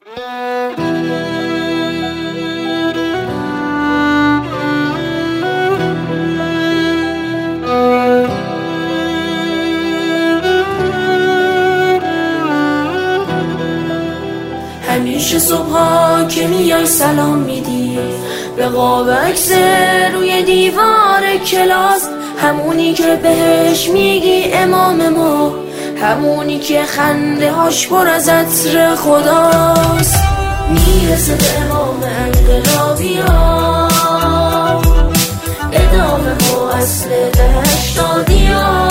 همیشه صبحا که میای سلام میدی به قاب عکس روی دیوار کلاس، همونی که بهش میگی امام ما، همونی که خنده هاش پر از عطر خداست. میرسه به امام انقلابی‌ها، ادامه و اصل دهشتادی‌ها،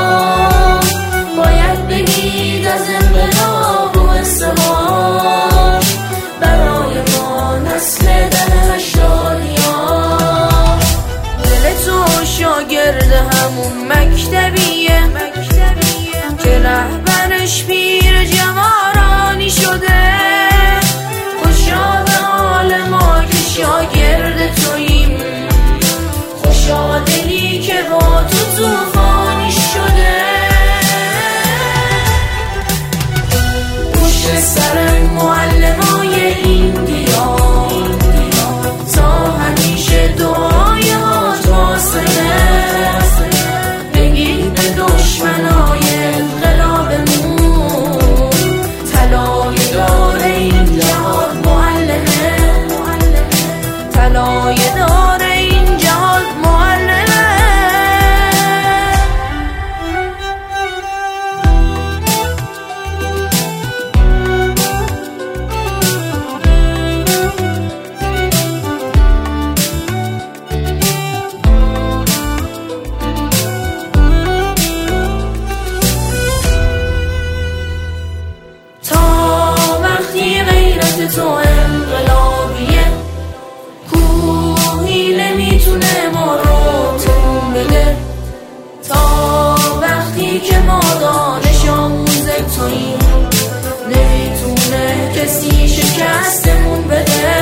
باید بگید از انقلاب و ازدواج برای ما نسل دهشتادی‌ها. دل تو شاگرد همون مکتبیه که رهبرش پیر جوارانی شده. خوشا به حال ما که شاگرد توییم، خوشا دلی که با تو طوفانی شده. پشت سر معلمای این دیار تا همیشه دعای هات واصله. بگید به دشمنای انقلابمون طلای دار این جهاد معلمه، طلای دار این جهاد معلمه. تو انقلابیه، کوهی نمیتونه ما رو تکون بده. تا وقتی که ما دانش آموز توییم، نمیتونه کسی شکستمون بده.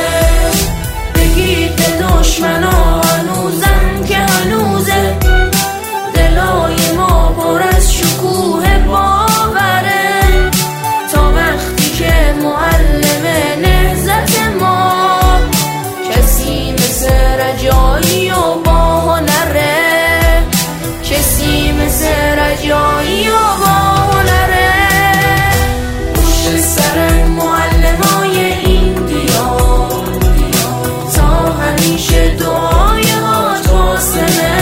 بگید به دشمنا هنوزم که هنوزه، دلای ما پر از شکوه باوره. تا وقتی که معلم نهضت ما، کسی مثل رجایی و با هنره، کسی مثل رجایی و با هنره. پشت سر معلمای این دیار تا همیشه دعای هات واصله.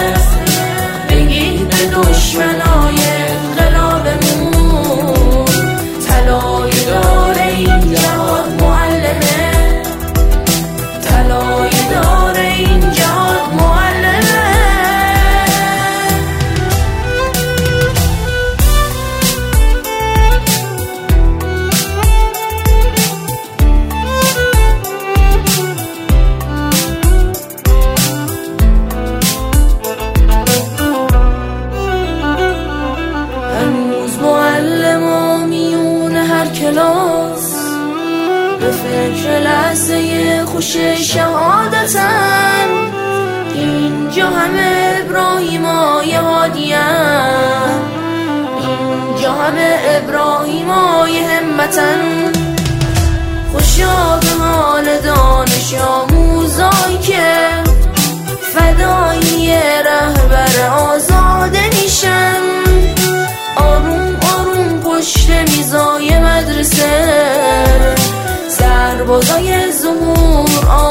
بگید به دشمنای انقلابمون طلای دار این جهاد معلمه، طلای دار این جهاد معلمه. هنوز معلم میون هر کلاس به فکر لحظه خوش شهادتن. اینجا همه ابراهیمای هادی‌ان، اینجا همه ابراهیمای همتن. خوشا به حال دانش آموزایی که فدایی رهبر آزاده میشن. آروم آروم پشت میزای مدرسه، سربازای ظهور